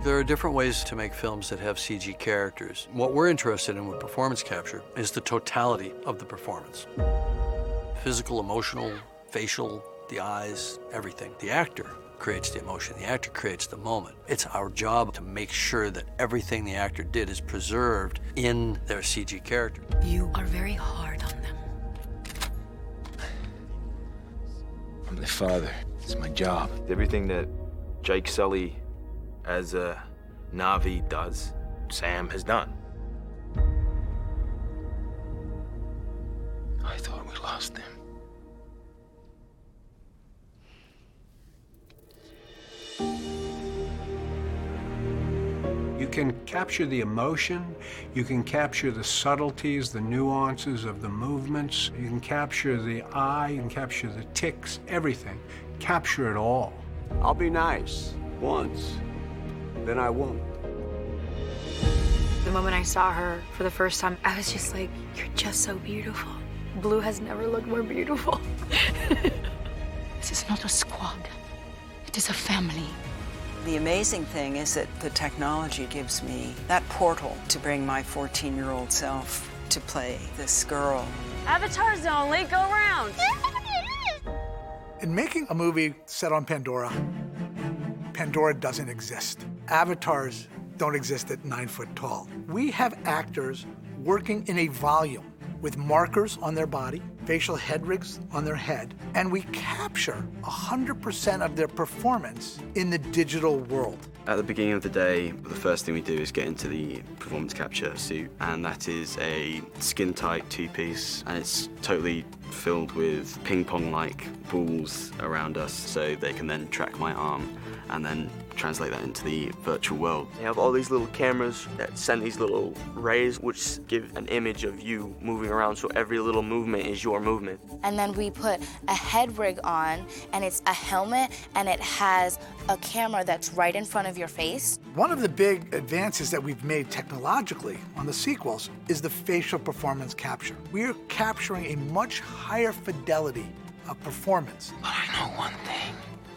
There are different ways to make films that have CG characters. What we're interested in with performance capture is the totality of the performance. Physical, emotional, facial, the eyes, everything. The actor creates the emotion. The actor creates the moment. It's our job to make sure that everything the actor did is preserved in their CG character. You are very hard on them. I'm their father. It's my job. Everything that Jake Sully as a Na'vi does, Sam has done. I thought we lost him. You can capture the emotion, you can capture the subtleties, the nuances of the movements, you can capture the eye, you can capture the tics, everything. Capture it all. I'll be nice once, then I won't. The moment I saw her for the first time, I was just like, you're just so beautiful. Blue has never looked more beautiful. This is not a squad. It is a family. The amazing thing is that the technology gives me that portal to bring my 14-year-old self to play this girl. Avatars only, go round. In making a movie set on Pandora, Pandora doesn't exist. Avatars don't exist at 9 foot tall. We have actors working in a volume with markers on their body, facial head rigs on their head, and we capture 100% of their performance in the digital world. At the beginning of the day, the first thing we do is get into the performance capture suit, and that is a skin-tight two-piece, and it's totally filled with ping-pong-like balls around us, so they can then track my arm and then translate that into the virtual world. You have all these little cameras that send these little rays which give an image of you moving around, so every little movement is your movement. And then we put a head rig on, and it's a helmet, and it has a camera that's right in front of your face. One of the big advances that we've made technologically on the sequels is the facial performance capture. We are capturing a much higher fidelity of performance. But I know one thing.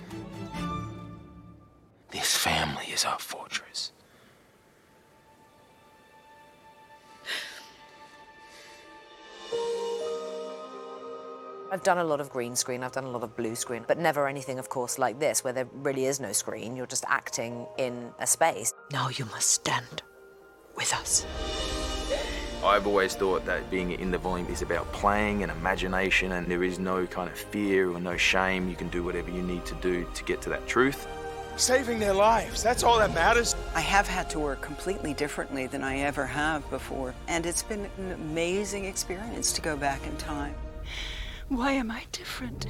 This family is our fortress. I've done a lot of green screen, I've done a lot of blue screen, but never anything, of course, like this, where there really is no screen. You're just acting in a space. Now you must stand with us. I've always thought that being in the volume is about playing and imagination, and there is no kind of fear or no shame. You can do whatever you need to do to get to that truth. Saving their lives, that's all that matters. I have had to work completely differently than I ever have before, and it's been an amazing experience to go back in time. Why am I different?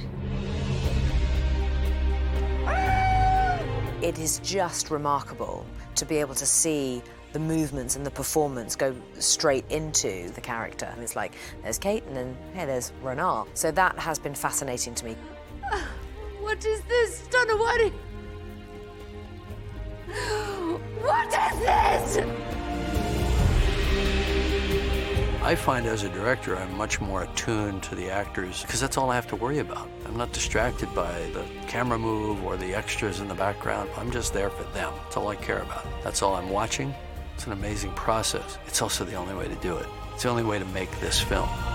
It is just remarkable to be able to see the movements and the performance go straight into the character. And it's like, there's Kate, and then, hey, there's Renard. So that has been fascinating to me. What is this, Tonawari? What is this? I find as a director, I'm much more attuned to the actors because that's all I have to worry about. I'm not distracted by the camera move or the extras in the background. I'm just there for them. That's all I care about. That's all I'm watching. It's an amazing process. It's also the only way to do it. It's the only way to make this film.